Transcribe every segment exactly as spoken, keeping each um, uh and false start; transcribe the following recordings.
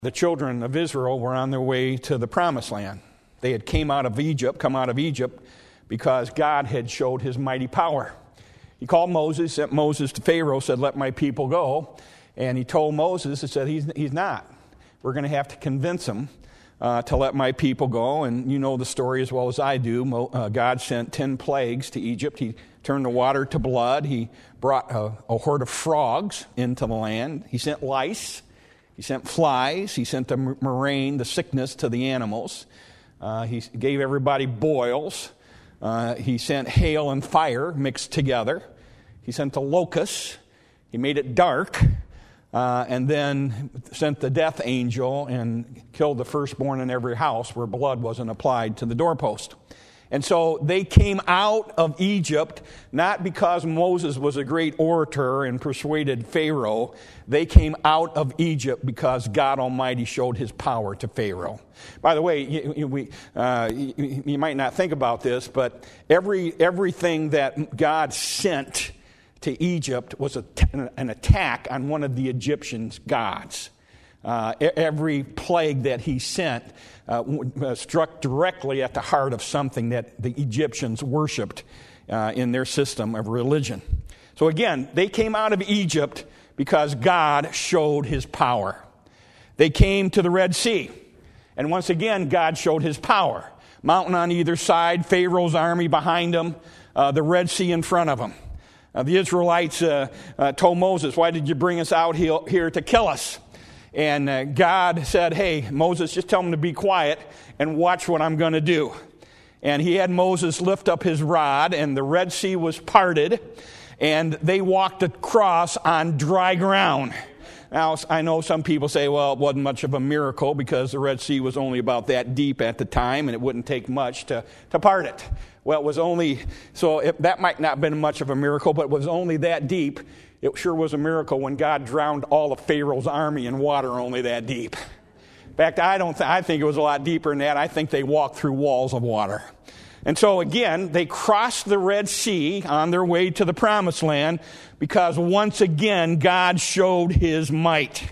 The children of Israel were on their way to the promised land. They had came out of Egypt, come out of Egypt, because God had showed his mighty power. He called Moses, sent Moses to Pharaoh, said, "Let my people go." And he told Moses, he said, he's, he's not. We're going to have to convince him uh, to let my people go. And you know the story as well as I do. Mo, uh, God sent ten plagues to Egypt. He turned the water to blood. He brought a, a horde of frogs into the land. He sent lice. He sent flies. He sent the murrain, the sickness, to the animals. Uh, he gave everybody boils. Uh, he sent hail and fire mixed together. He sent the locusts. He made it dark. Uh, and then sent the death angel and killed the firstborn in every house where blood wasn't applied to the doorpost. And so they came out of Egypt not because Moses was a great orator and persuaded Pharaoh. They came out of Egypt because God Almighty showed his power to Pharaoh. By the way, you, you, we, uh, you, you might not think about this, but every everything that God sent to Egypt was a, an attack on one of the Egyptians' gods. Uh, every plague that he sent uh, struck directly at the heart of something that the Egyptians worshipped uh, in their system of religion. So again, they came out of Egypt because God showed his power. They came to the Red Sea, and once again, God showed his power. Mountain on either side, Pharaoh's army behind them, uh, the Red Sea in front of them. Uh, the Israelites uh, uh, told Moses, "Why did you bring us out here to kill us?" And uh, God said, "Hey, Moses, just tell them to be quiet and watch what I'm going to do." And he had Moses lift up his rod, and the Red Sea was parted, and they walked across on dry ground. Now, I know some people say, well, it wasn't much of a miracle because the Red Sea was only about that deep at the time, and it wouldn't take much to, to part it. Well, it was only, so it, that might not have been much of a miracle, but it was only that deep. It sure was a miracle when God drowned all of Pharaoh's army in water only that deep. In fact, I don't. Th- I think it was a lot deeper than that. I think they walked through walls of water. And so again, they crossed the Red Sea on their way to the Promised Land because once again, God showed his might.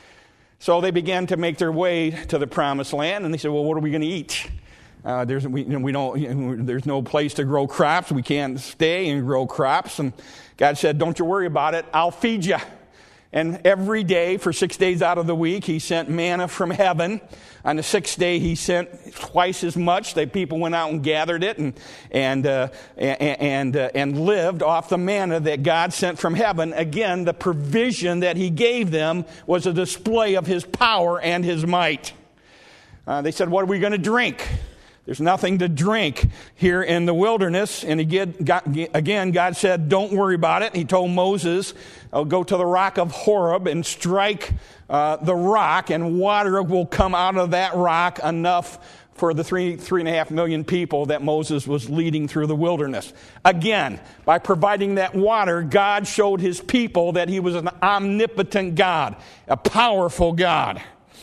So they began to make their way to the Promised Land, and they said, "Well, what are we going to eat? Uh, there's we, you know, we don't. You know, there's no place to grow crops. We can't stay and grow crops." And God said, "Don't you worry about it. I'll feed you." And every day, for six days out of the week, he sent manna from heaven. On the sixth day, he sent twice as much. The people went out and gathered it and and uh, and and, uh, and lived off the manna that God sent from heaven. Again, the provision that he gave them was a display of his power and his might. Uh, they said, "What are we going to drink?" There's nothing to drink here in the wilderness. And again, God said, "Don't worry about it." He told Moses, "I'll go to the rock of Horeb and strike uh, the rock, and water will come out of that rock enough for the three, three and a half million people that Moses was leading through the wilderness." Again, by providing that water, God showed his people that he was an omnipotent God, a powerful God.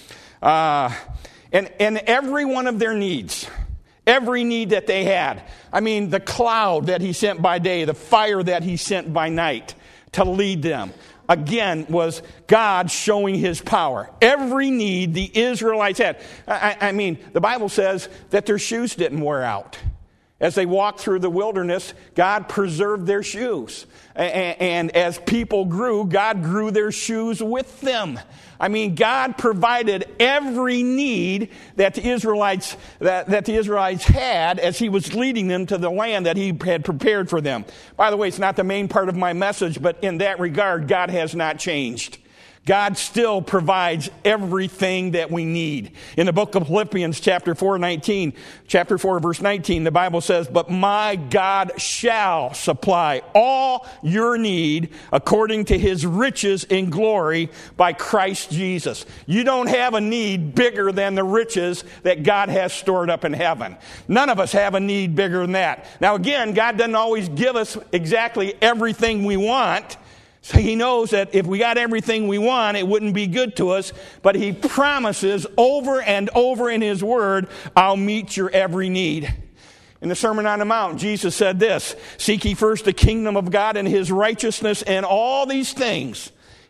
Uh, and, and every one of their needs, every need that they had. I mean, the cloud that he sent by day, the fire that he sent by night to lead them, again, was God showing his power. Every need the Israelites had. I, I mean, the Bible says that their shoes didn't wear out. As they walked through the wilderness, God preserved their shoes. And, and as people grew, God grew their shoes with them. I mean, God provided every need that the Israelites that, that the Israelites had as he was leading them to the land that he had prepared for them. By the way, it's not the main part of my message, but in that regard, God has not changed. God still provides everything that we need. In the book of Philippians, chapter four, nineteen, chapter four, verse nineteen, the Bible says, "But my God shall supply all your need according to his riches in glory by Christ Jesus." You don't have a need bigger than the riches that God has stored up in heaven. None of us have a need bigger than that. Now again, God doesn't always give us exactly everything we want. So he knows that if we got everything we want, it wouldn't be good to us. But he promises over and over in his word, "I'll meet your every need." In the Sermon on the Mount, Jesus said this, "Seek ye first the kingdom of God and his righteousness, and all these things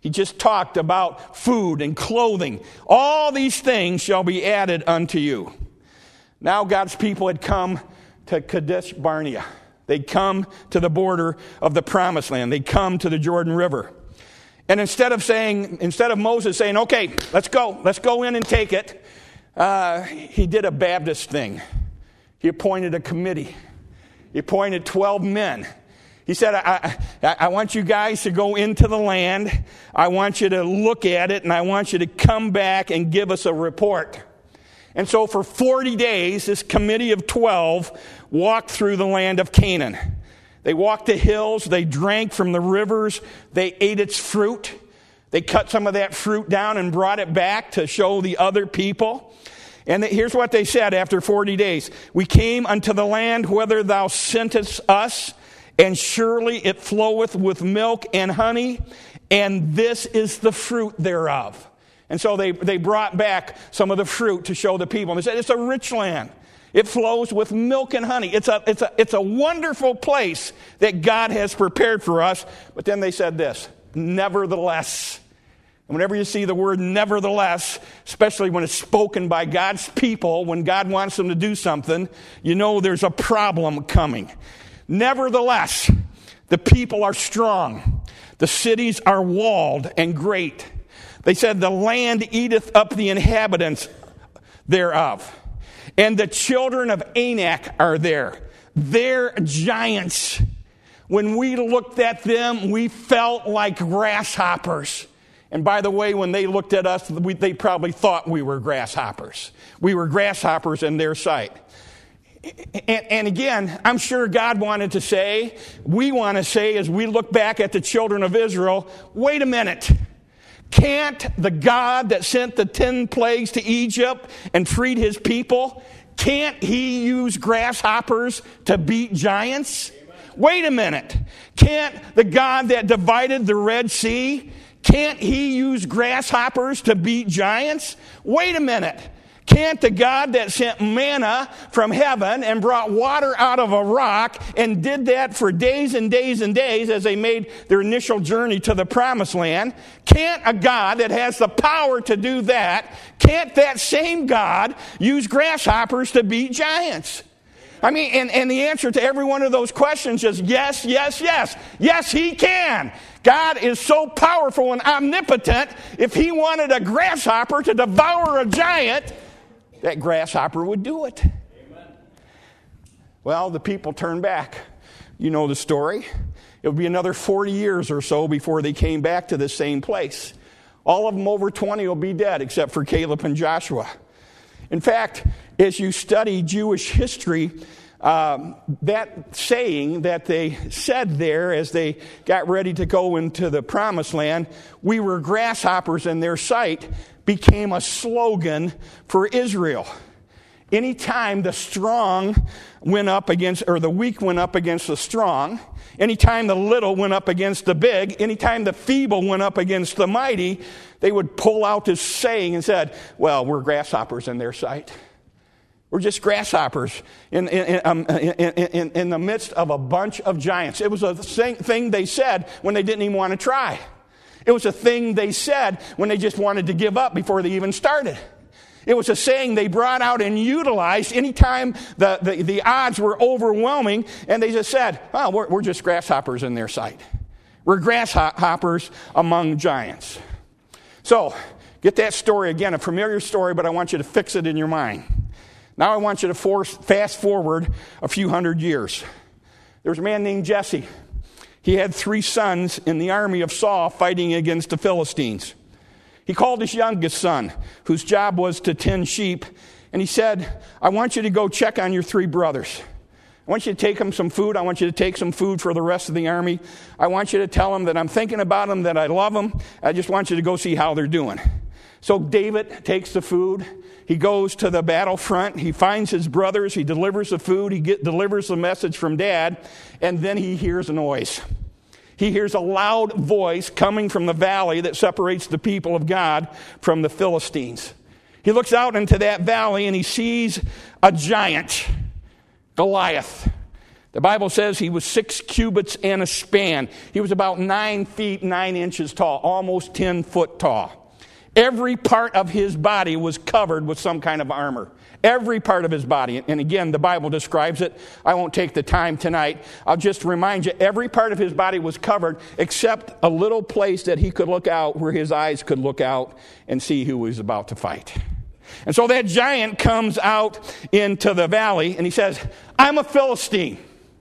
He just talked about food and clothing. All these things shall be added unto you. Now God's people had come to Kadesh Barnea. They'd come to the border of the promised land. They'd come to the Jordan River. And instead of saying, instead of Moses saying, okay, let's go, let's go in and take it, uh, he did a Baptist thing. He appointed a committee. He appointed twelve men. He said, I, I, I want you guys to go into the land. I want you to look at it, and I want you to come back and give us a report. And so for forty days, this committee of twelve walked through the land of Canaan. They walked the hills. They drank from the rivers. They ate its fruit. They cut some of that fruit down and brought it back to show the other people. And here's what they said after forty days. We came unto the land whither thou sentest us, and surely it floweth with milk and honey, and this is the fruit thereof. And so they, they brought back some of the fruit to show the people. And they said, it's a rich land. It flows with milk and honey. It's a, it's a, it's a wonderful place that God has prepared for us. But then they said this, nevertheless. And whenever you see the word nevertheless, especially when it's spoken by God's people, when God wants them to do something, you know there's a problem coming. Nevertheless, the people are strong. The cities are walled and great. They said, the land eateth up the inhabitants thereof. And the children of Anak are there. They're giants. When we looked at them, we felt like grasshoppers. And by the way, when they looked at us, we, they probably thought we were grasshoppers. We were grasshoppers in their sight. And, and again, I'm sure God wanted to say, we want to say as we look back at the children of Israel, wait a minute. Can't the God that sent the ten plagues to Egypt and freed his people, can't he use grasshoppers to beat giants? Amen. Wait a minute. Can't the God that divided the Red Sea, can't he use grasshoppers to beat giants? Wait a minute. Can't the God that sent manna from heaven and brought water out of a rock and did that for days and days and days as they made their initial journey to the promised land, can't a God that has the power to do that, can't that same God use grasshoppers to beat giants? I mean, and, and the answer to every one of those questions is yes, yes, yes. Yes, he can. God is so powerful and omnipotent, if he wanted a grasshopper to devour a giant, that grasshopper would do it. Amen. Well, the people turned back. You know the story. It would be another forty years or so before they came back to the same place. All of them over twenty will be dead, except for Caleb and Joshua. In fact, as you study Jewish history, um, that saying that they said there as they got ready to go into the promised land, we were grasshoppers in their sight, became a slogan for Israel. Anytime the strong went up against, or the weak went up against the strong, anytime the little went up against the big, anytime the feeble went up against the mighty, they would pull out this saying and said, well, we're grasshoppers in their sight. We're just grasshoppers in, in, um, in, in, in the midst of a bunch of giants. It was a thing they said when they didn't even want to try. It was a thing they said when they just wanted to give up before they even started. It was a saying they brought out and utilized anytime the, the, the odds were overwhelming, and they just said, well, we're, we're just grasshoppers in their sight. We're grasshoppers among giants. So, get that story again, a familiar story, but I want you to fix it in your mind. Now I want you to force, fast forward a few hundred years. There was a man named Jesse. He had three sons in the army of Saul fighting against the Philistines. He called his youngest son, whose job was to tend sheep, and he said, I want you to go check on your three brothers. I want you to take them some food. I want you to take some food for the rest of the army. I want you to tell them that I'm thinking about them, that I love them. I just want you to go see how they're doing. So David takes the food. He goes to the battlefront. He finds his brothers. He delivers the food. He get, delivers the message from Dad. And then he hears a noise. He hears a loud voice coming from the valley that separates the people of God from the Philistines. He looks out into that valley and he sees a giant, Goliath. The Bible says he was six cubits and a span. He was about nine feet, nine inches tall, almost ten foot tall. Every part of his body was covered with some kind of armor. Every part of his body. And again, the Bible describes it. I won't take the time tonight. I'll just remind you, every part of his body was covered except a little place that he could look out, where his eyes could look out and see who he was about to fight. And so that giant comes out into the valley and he says, I'm a Philistine.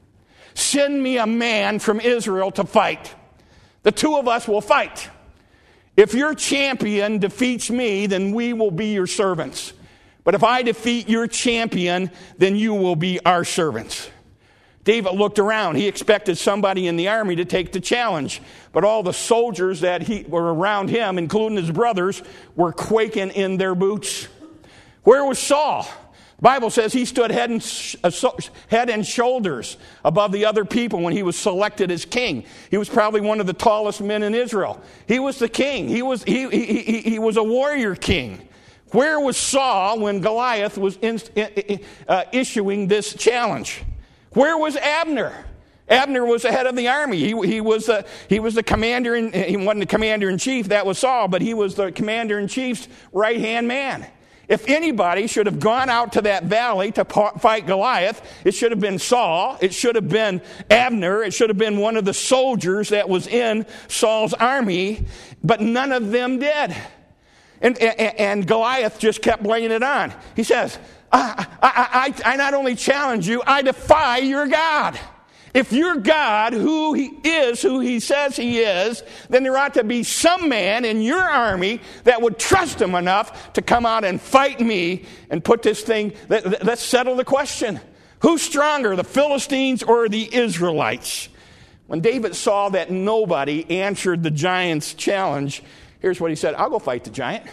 Send me a man from Israel to fight. The two of us will fight. If your champion defeats me, then we will be your servants. But if I defeat your champion, then you will be our servants. David looked around. He expected somebody in the army to take the challenge. But all the soldiers that he, were around him, including his brothers, were quaking in their boots. Where was Saul? The Bible says he stood head and, head and shoulders above the other people when he was selected as king. He was probably one of the tallest men in Israel. He was the king. He was, he, he, he, he was a warrior king. Where was Saul when Goliath was in, uh, issuing this challenge? Where was Abner? Abner was the head of the army. He, he, was, the, he was the commander, in, he wasn't the commander in chief, that was Saul, but he was the commander in chief's right-hand man. If anybody should have gone out to that valley to fight Goliath, it should have been Saul. It should have been Abner. It should have been one of the soldiers that was in Saul's army, but none of them did. And, and, and Goliath just kept laying it on. He says, I, I, I, I not only challenge you, I defy your God. If your God, who he is, who he says he is, then there ought to be some man in your army that would trust him enough to come out and fight me and put this thing, let, let's settle the question. Who's stronger, the Philistines or the Israelites? When David saw that nobody answered the giant's challenge, here's what he said, I'll go fight the giant.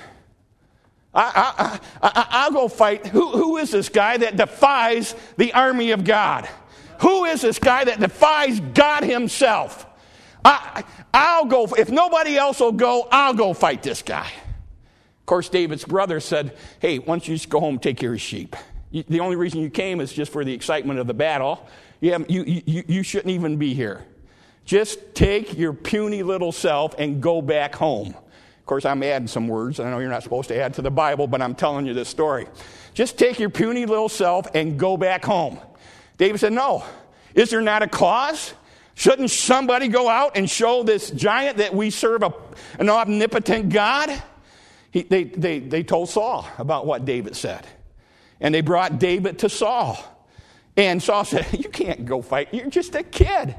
I, I, I, I'll go fight. Who, who is this guy that defies the army of God? Who is this guy that defies God himself? I, I'll go. If nobody else will go, I'll go fight this guy. Of course, David's brother said, hey, why don't you just go home and take care of sheep? You, the only reason you came is just for the excitement of the battle. You, have, you, you, you shouldn't even be here. Just take your puny little self and go back home. Of course, I'm adding some words. I know you're not supposed to add to the Bible, but I'm telling you this story. Just take your puny little self and go back home. David said, no. Is there not a cause? Shouldn't somebody go out and show this giant that we serve a, an omnipotent God? He, they, they, they told Saul about what David said. And they brought David to Saul. And Saul said, you can't go fight. You're just a kid.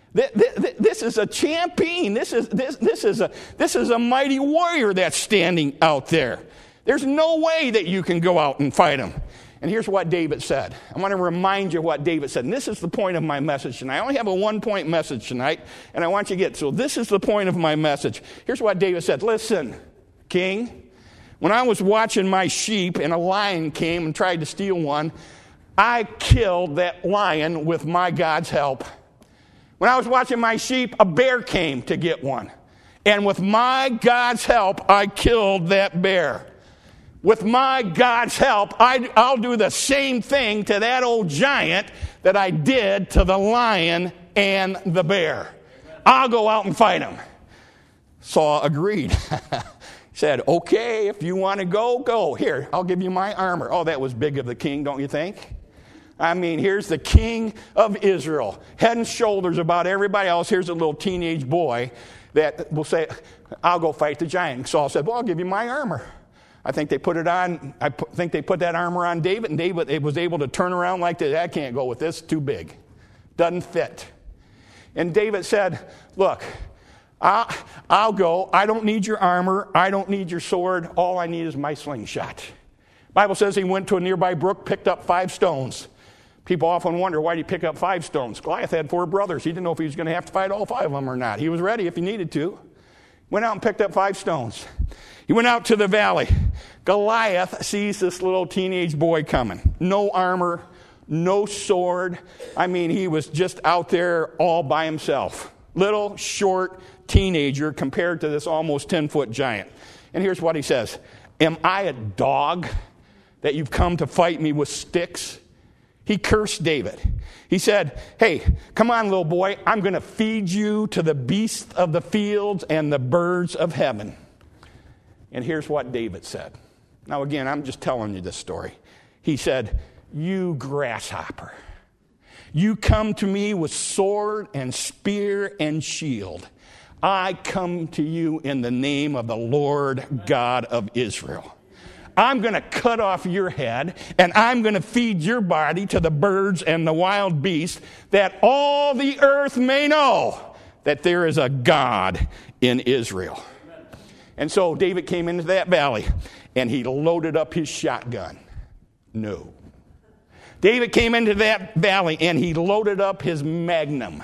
This is a champion. This is, this, this, is a, this is a mighty warrior that's standing out there. There's no way that you can go out and fight him. And here's what David said. I want to remind you what David said. And this is the point of my message tonight. I only have a one-point message tonight, and I want you to get, so this is the point of my message. Here's what David said. Listen, king, when I was watching my sheep and a lion came and tried to steal one, I killed that lion with my God's help. When I was watching my sheep, a bear came to get one. And with my God's help, I killed that bear. With my God's help, I, I'll do the same thing to that old giant that I did to the lion and the bear. I'll go out and fight him. Saul agreed. Said, okay, if you want to go, go. Here, I'll give you my armor. Oh, that was big of the king, don't you think? I mean, here's the king of Israel, head and shoulders above everybody else. Here's a little teenage boy that will say, I'll go fight the giant. Saul said, well, I'll give you my armor. I think they put it on, I think they put that armor on David, and David was able to turn around like this. I can't go with this, too big. Doesn't fit. And David said, look, I'll, I'll go. I don't need your armor. I don't need your sword. All I need is my slingshot. The Bible says he went to a nearby brook, picked up five stones. People often wonder, why did he pick up five stones? Goliath had four brothers. He didn't know if he was going to have to fight all five of them or not. He was ready if he needed to. Went out and picked up five stones. He went out to the valley. Goliath sees this little teenage boy coming. No armor, no sword. I mean, he was just out there all by himself. Little, short teenager compared to this almost ten-foot giant. And here's what he says. Am I a dog that you've come to fight me with sticks? he cursed David. He said, hey, come on, little boy, I'm going to feed you to the beasts of the fields and the birds of heaven. And here's what David said. Now, again, I'm just telling you this story. He said, you grasshopper, you come to me with sword and spear and shield. I come to you in the name of the Lord God of Israel. I'm going to cut off your head, and I'm going to feed your body to the birds and the wild beasts, that all the earth may know that there is a God in Israel. And so David came into that valley, and he loaded up his shotgun. No. David came into that valley, and he loaded up his magnum.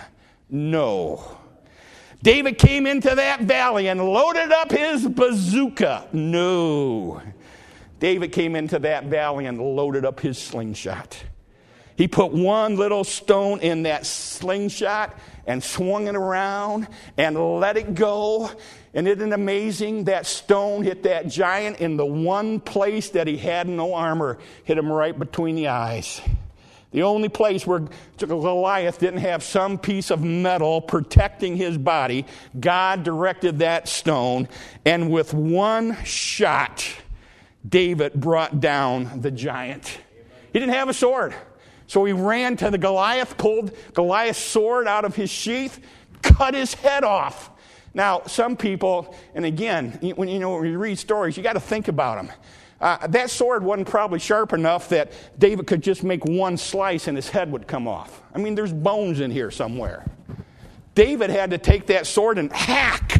No. David came into that valley and loaded up his bazooka. No. David came into that valley and loaded up his slingshot. He put one little stone in that slingshot and swung it around and let it go. And isn't it amazing? That stone hit that giant in the one place that he had no armor. Hit him right between the eyes. The only place where Goliath didn't have some piece of metal protecting his body, God directed that stone. And with one shot, David brought down the giant. He didn't have a sword. So he ran to the Goliath, pulled Goliath's sword out of his sheath, cut his head off. Now, some people, and again, when you know when you read stories, you got to think about them. Uh, that sword wasn't probably sharp enough that David could just make one slice and his head would come off. I mean, there's bones in here somewhere. David had to take that sword and hack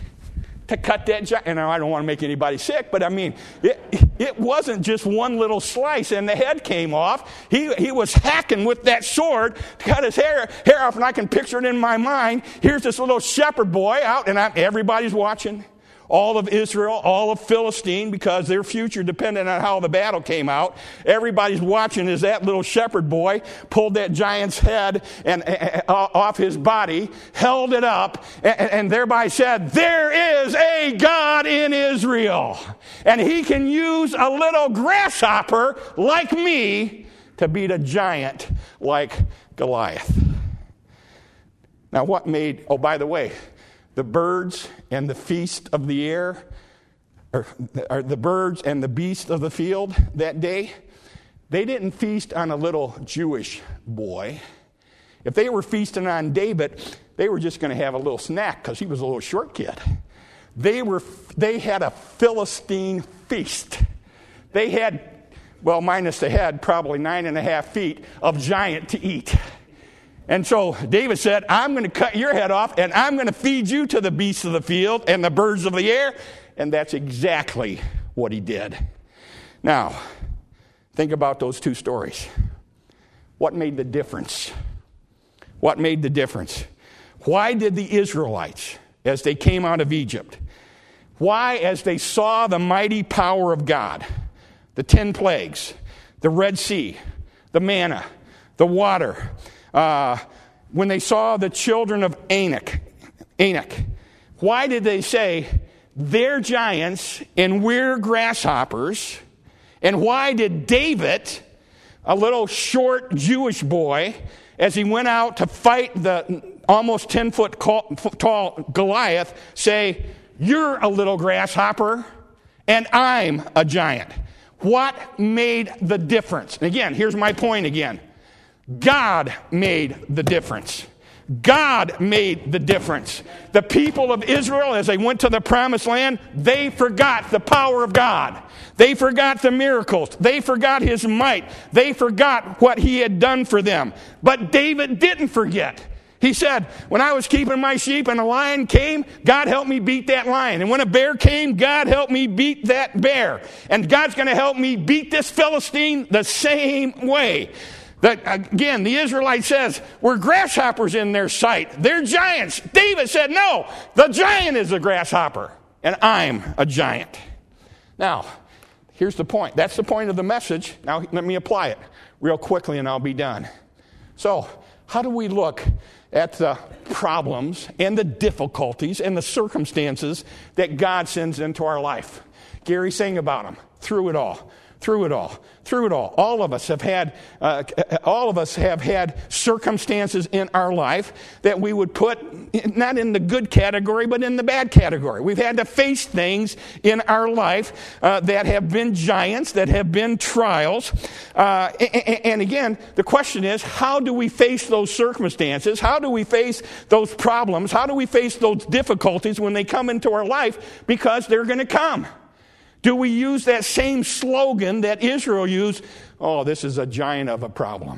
to cut that giant. And I don't want to make anybody sick, but I mean, it, it wasn't just one little slice and the head came off. He, he was hacking with that sword to cut his hair, hair off, and I can picture it in my mind. Here's this little shepherd boy out, and I'm, everybody's watching. All of Israel, all of Philistine, because their future depended on how the battle came out. Everybody's watching as that little shepherd boy pulled that giant's head and uh, off his body, held it up, and, and thereby said, there is a God in Israel. And he can use a little grasshopper like me to beat a giant like Goliath. Now what made, oh, by the way, the birds and the feast of the air, or, or the birds and the beasts of the field that day, they didn't feast on a little Jewish boy. If they were feasting on David, they were just going to have a little snack because he was a little short kid. They were, they had a Philistine feast. They had, well, minus the head, probably nine and a half feet of giant to eat. And so David said, I'm going to cut your head off, and I'm going to feed you to the beasts of the field and the birds of the air. And that's exactly what he did. Now, think about those two stories. What made the difference? What made the difference? Why did the Israelites, as they came out of Egypt, why, as they saw the mighty power of God, the ten plagues, the Red Sea, the manna, the water, Uh, when they saw the children of Anak, Anak, why did they say, they're giants and we're grasshoppers? And why did David, a little short Jewish boy, as he went out to fight the almost ten-foot tall Goliath, say, you're a little grasshopper and I'm a giant? What made the difference? And again, here's my point again. God made the difference. God made the difference. The people of Israel, as they went to the promised land, they forgot the power of God. They forgot the miracles. They forgot his might. They forgot what he had done for them. But David didn't forget. He said, when I was keeping my sheep and a lion came, God helped me beat that lion. And when a bear came, God helped me beat that bear. And God's going to help me beat this Philistine the same way. That, again, the Israelite says, we're grasshoppers in their sight. They're giants. David said, no, the giant is the grasshopper, and I'm a giant. Now, here's the point. That's the point of the message. Now, let me apply it real quickly, and I'll be done. So, how do we look at the problems and the difficulties and the circumstances that God sends into our life? Gary sang about them through it all. Through it all, through it all, all of us have had, uh, all of us have had circumstances in our life that we would put not in the good category, but in the bad category. We've had to face things in our life uh, that have been giants, that have been trials. Uh, and, and again, the question is, how do we face those circumstances? How do we face those problems? How do we face those difficulties when they come into our life? Because they're going to come. Do we use that same slogan that Israel used? Oh, this is a giant of a problem.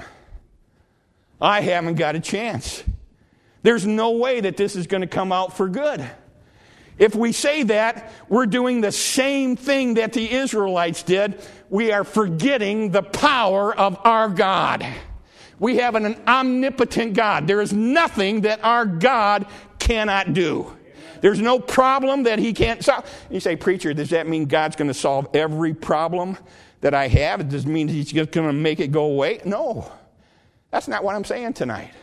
I haven't got a chance. There's no way that this is going to come out for good. If we say that, we're doing the same thing that the Israelites did. We are forgetting the power of our God. We have an omnipotent God. There is nothing that our God cannot do. There's no problem that he can't solve. You say, preacher, does that mean God's going to solve every problem that I have? It doesn't mean he's just going to make it go away. No, that's not what I'm saying tonight.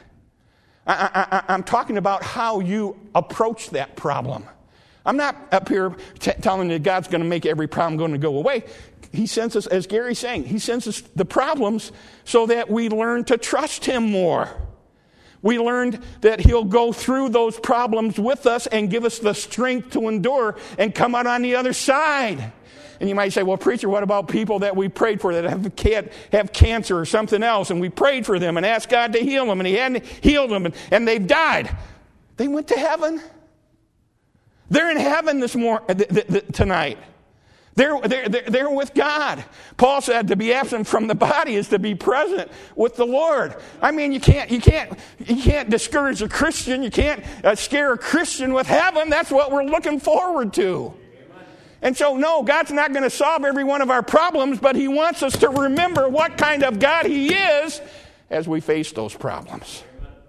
I, I, I'm talking about how you approach that problem. I'm not up here t- telling you God's going to make every problem going to go away. He sends us, as Gary's saying, he sends us the problems so that we learn to trust him more. We learned that he'll go through those problems with us and give us the strength to endure and come out on the other side. And you might say, well, preacher, what about people that we prayed for that have, can't have cancer or something else, and we prayed for them and asked God to heal them, and he hadn't healed them, and, and they've died. They went to heaven. They're in heaven this mor- th- th- th- tonight. They're, they're, they're with God. Paul said to be absent from the body is to be present with the Lord. I mean, you can't, you can't, you can't discourage a Christian. You can't uh, scare a Christian with heaven. That's what we're looking forward to. And so, no, God's not going to solve every one of our problems, but he wants us to remember what kind of God he is as we face those problems.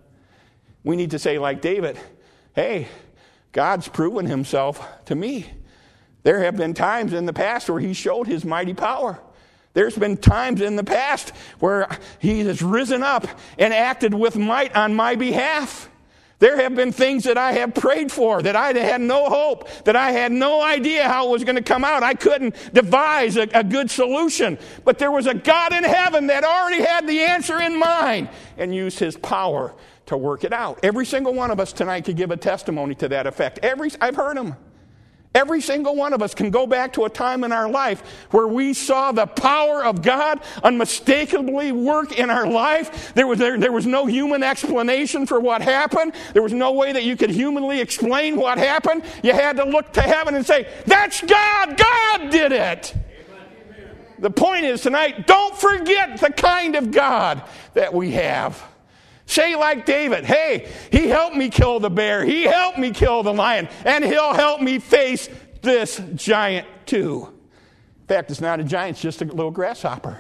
We need to say, like David, hey, God's proven himself to me. There have been times in the past where he showed his mighty power. There's been times in the past where he has risen up and acted with might on my behalf. There have been things that I have prayed for, that I had no hope, that I had no idea how it was going to come out. I couldn't devise a, a good solution. But there was a God in heaven that already had the answer in mind and used his power to work it out. Every single one of us tonight could give a testimony to that effect. Every I've heard them. Every single one of us can go back to a time in our life where we saw the power of God unmistakably work in our life. There was, there, there was no human explanation for what happened. There was no way that you could humanly explain what happened. You had to look to heaven and say, that's God! God did it! Amen. The point is tonight, don't forget the kind of God that we have. Say like David, hey, he helped me kill the bear. He helped me kill the lion. And he'll help me face this giant too. In fact, it's not a giant, it's just a little grasshopper.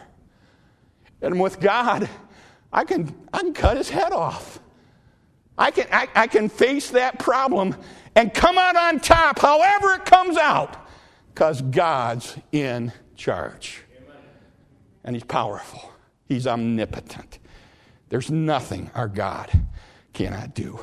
And with God, I can, I can cut his head off. I can, I, I can face that problem and come out on top, however it comes out, because God's in charge. Amen. And he's powerful. He's omnipotent. There's nothing our God cannot do.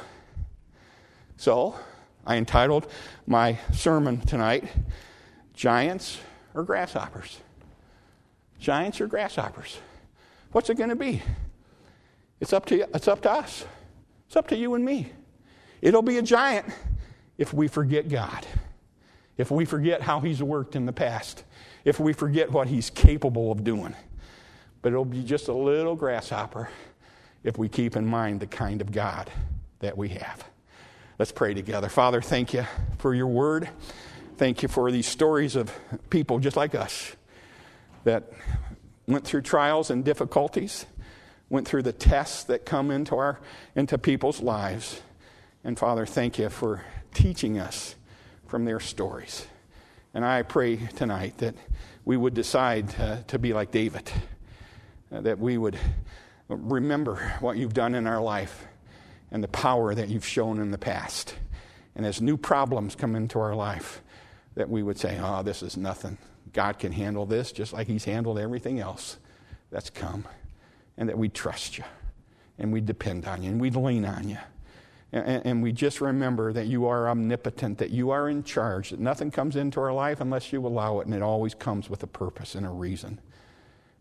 So, I entitled my sermon tonight, Giants or Grasshoppers? Giants or grasshoppers? What's it going to be? It's up to it's up to us. It's up to you and me. It'll be a giant if we forget God. If we forget how he's worked in the past. If we forget what he's capable of doing. But it'll be just a little grasshopper if we keep in mind the kind of God that we have. Let's pray together. Father, thank you for your word. Thank you for these stories of people just like us that went through trials and difficulties, went through the tests that come into our into people's lives. And Father, thank you for teaching us from their stories. And I pray tonight that we would decide uh, to be like David, uh, that we would remember what you've done in our life and the power that you've shown in the past. And as new problems come into our life, that we would say, oh, this is nothing. God can handle this just like he's handled everything else that's come. And that we trust you. And we depend on you. And we lean on you. And, and we just remember that you are omnipotent, that you are in charge, that nothing comes into our life unless you allow it. And it always comes with a purpose and a reason.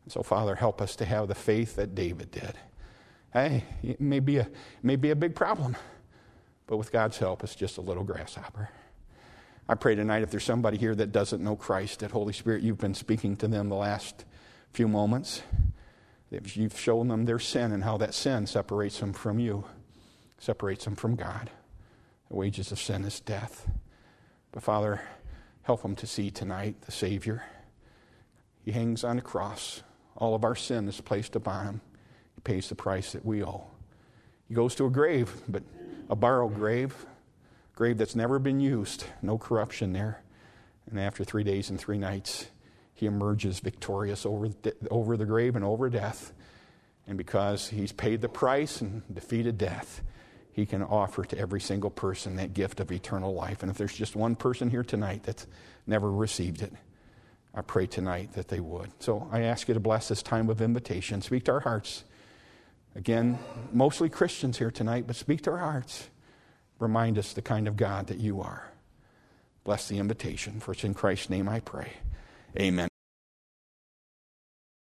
So, Father, help us to have the faith that David did. Hey, it may be a, it may be a big problem, but with God's help, it's just a little grasshopper. I pray tonight if there's somebody here that doesn't know Christ, that Holy Spirit, you've been speaking to them the last few moments. That you've shown them their sin and how that sin separates them from you, separates them from God. The wages of sin is death. But Father, help them to see tonight the Savior. He hangs on the cross. All of our sin is placed upon him. He pays the price that we owe. He goes to a grave, but a borrowed grave, grave that's never been used, no corruption there. And after three days and three nights, he emerges victorious over the, over the grave and over death. And because he's paid the price and defeated death, he can offer to every single person that gift of eternal life. And if there's just one person here tonight that's never received it, I pray tonight that they would. So I ask you to bless this time of invitation. Speak to our hearts. Again, mostly Christians here tonight, but speak to our hearts. Remind us the kind of God that you are. Bless the invitation. For it's in Christ's name I pray. Amen.